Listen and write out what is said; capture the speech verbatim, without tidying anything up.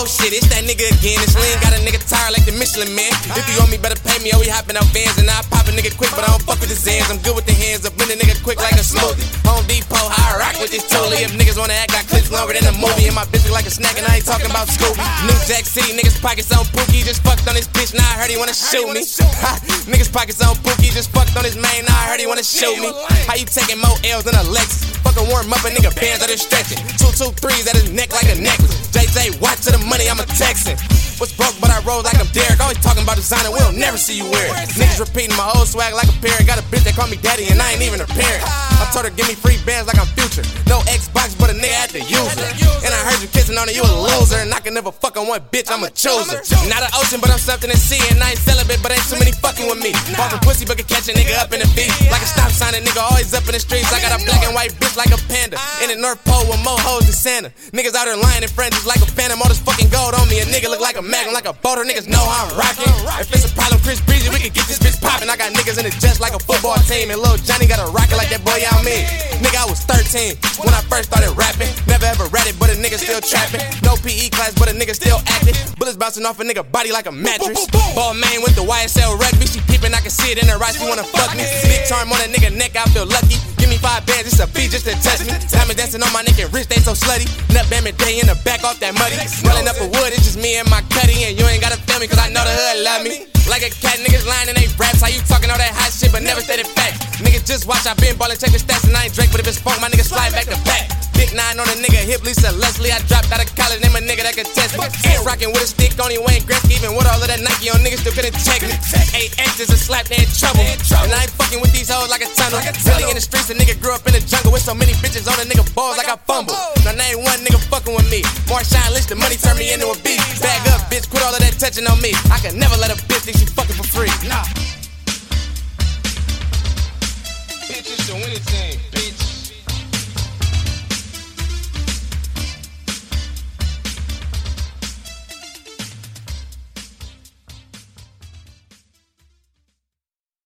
Oh shit, it's that nigga again. This lean got a nigga tired like the Michelin man. If you owe me, better pay me, or we hopping out vans. And I pop a nigga quick, but I don't fuck with the Zans. I'm good with the hands, I bend a nigga quick like a smoothie. Home Depot, how I rock with this toolie. If niggas wanna act, got clips longer than a movie. And my bitch look like a snack, and I ain't talking about Scooby. New Jack City, niggas pockets on Pookie. Just fucked on this bitch, now I heard he wanna shoot me. Niggas pockets on Pookie, just fucked on his main, now I heard he wanna shoot me. How you taking more L's than a Lexus? Fucking warm up a nigga bands out there stretching. Two, two, threes at his neck like a necklace. J J, watch to the money, I'm a Texan. Was broke, but I rose like I'm Derek. Always talking about designer, we'll never see you wear it. Niggas repeating my whole swag like a parrot. Got a bitch that call me daddy, and I ain't even a parent. I told her, give me free bands like I'm Future. No Xbox, but a nigga had to use it. And I heard you kissing on it, you a loser. And I can never fuck on one bitch, I'm a chooser. Not an ocean, but I'm something to see. And I ain't celibate, but ain't too many fucking with me. Bought some pussy, but can catch a nigga up in the beat. Like a stop sign, a nigga always up in the streets. I got a black and white bitch like a panda. In the North Pole with more hoes than Santa. Niggas out there lying in front just like a phantom. All this fucking gold on me. A nigga look like a magnum, like a boater. Niggas know how I'm rocking. If it's a problem, Chris Breezy, we can get this bitch poppin'. I got niggas in the just like a football team. And Lil Johnny got a rocket like that boy out me. Nigga, I was thirteen when I first started rapping. Never ever read it, but a nigga still trapping. No P E class, but a nigga still acting. Bullets bouncing off a nigga body like a mattress. Ball main with the Y S L rugby. She peeping, I can see it in her eyes. She wanna fuck me. Big charm on a nigga neck, I feel lucky. Give me five bands, it's a beat just to touch me. Diamond dancing on my neck and wrist, they so slutty. Nut bam day in the back off that muddy. Rolling up a wood, it's just me and my cutty. And you ain't gotta feel me, cause I know the hood love me. Like a cat, niggas lying in they raps. How you talking all that hot shit, but never stated fact? Niggas just watch, I been ballin', check the stats, and I ain't Drake, but if it's funk, my niggas slide back to back. Big nine on a nigga hip, Lisa Leslie. I dropped out of college, name a nigga that could test me. Ain't rockin' with a stick, only Wayne Gretzky. Even with all of that Nike on, niggas still couldn't check me. Eight X's a slap, they in trouble. And I ain't fucking with these hoes like a tunnel. Really in the streets, a nigga grew up in the jungle with so many bitches on a nigga balls like I fumble. Now there ain't one nigga fucking with me. Marshawn Lynch, the money turned me into a beast. Bag up, bitch, quit all of that touching on me. I can never let a bitch think she fucking for free. Nah. Bitches do anything, bitch.